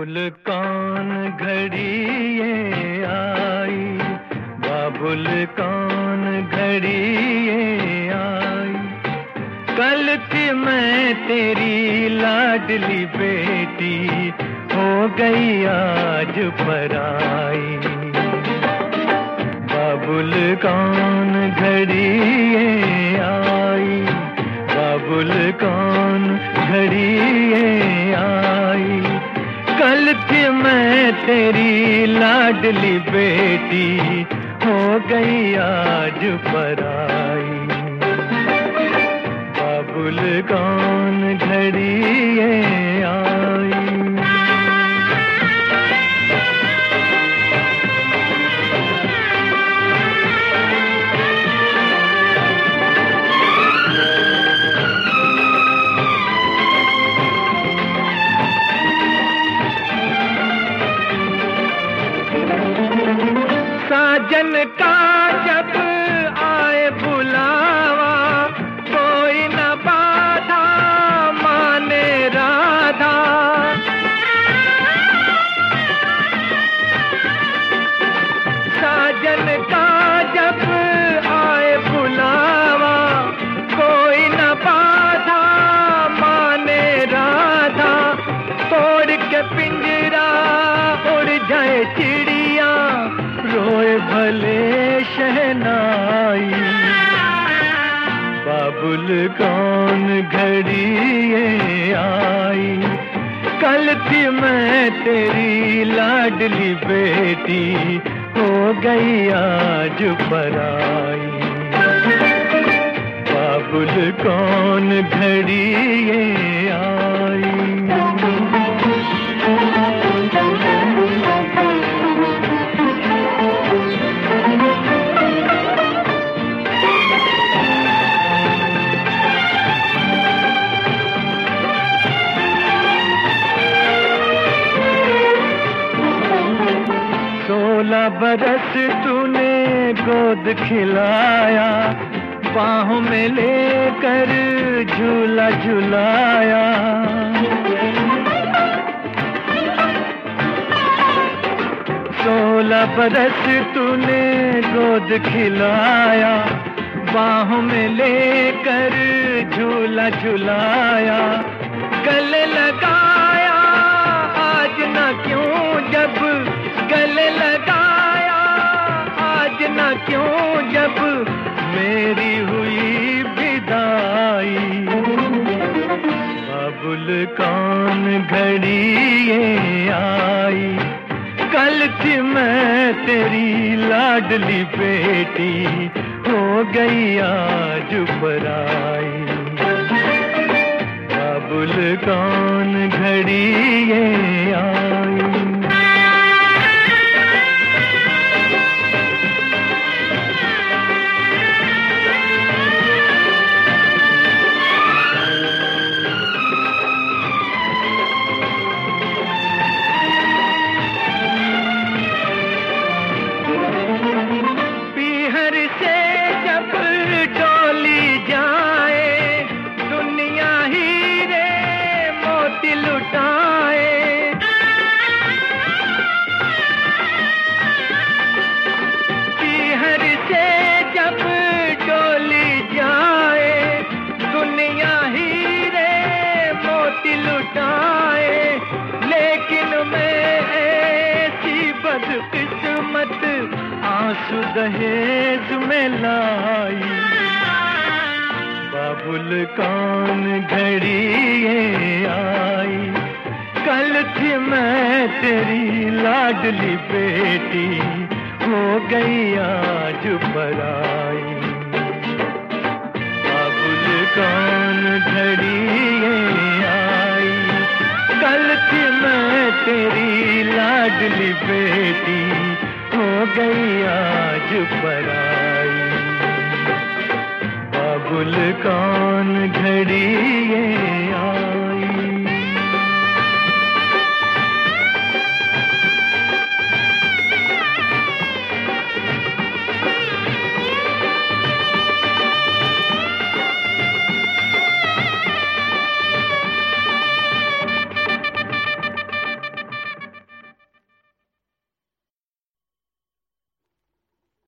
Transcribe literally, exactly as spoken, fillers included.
बाबुल कौन घड़ी ये आई, बाबुल कौन घड़ी ये आई। कल थी मैं तेरी लाडली बेटी, हो गई आज पराई। बाबुल कौन घड़ी ये आई, बाबुल कौन घड़ी ये आई। कल थी मैं तेरी लाडली बेटी, हो गई आज पराई। बाबुल कौन घड़ी ये आई। साजन का जब आए बुलावा, कोई न बाधा माने राधा। साजन का जब आए बुलावा, कोई न बाधा माने राधा। तोड़ के पिंजरा उड़ जाए चिड़िया, रोए भले शहनाई। बाबुल कौन घड़ी ये आई। कल थी मैं तेरी लाडली बेटी, हो गई आज पराई। बाबुल कौन घड़ी ये आई। सोलह बरस तूने गोद खिलाया, बाहों में लेकर झूला झुलाया। सोलह बरस तूने गोद खिलाया, बाहों में लेकर झूला झुलाया। गले लगाया आज ना क्यों जब, गले लगाया आज ना क्यों जब, मेरी हुई विदाई। बाबुल कौन घड़ी ये आई। कल थी मैं तेरी लाडली बेटी, हो गई आज पराई। बाबुल कौन घड़ी ये आई। किस्मत आंसू दहेज में लाई। बाबुल कौन घड़ी ये आई। कल थी मैं तेरी लाडली बेटी, हो गई आज पराई। बाबुल कौन घड़ी ये आई। कल थी मैं तेरी लाडली बेटी, हो गई आज पराई। बाबुल कौन घड़ी ये आई।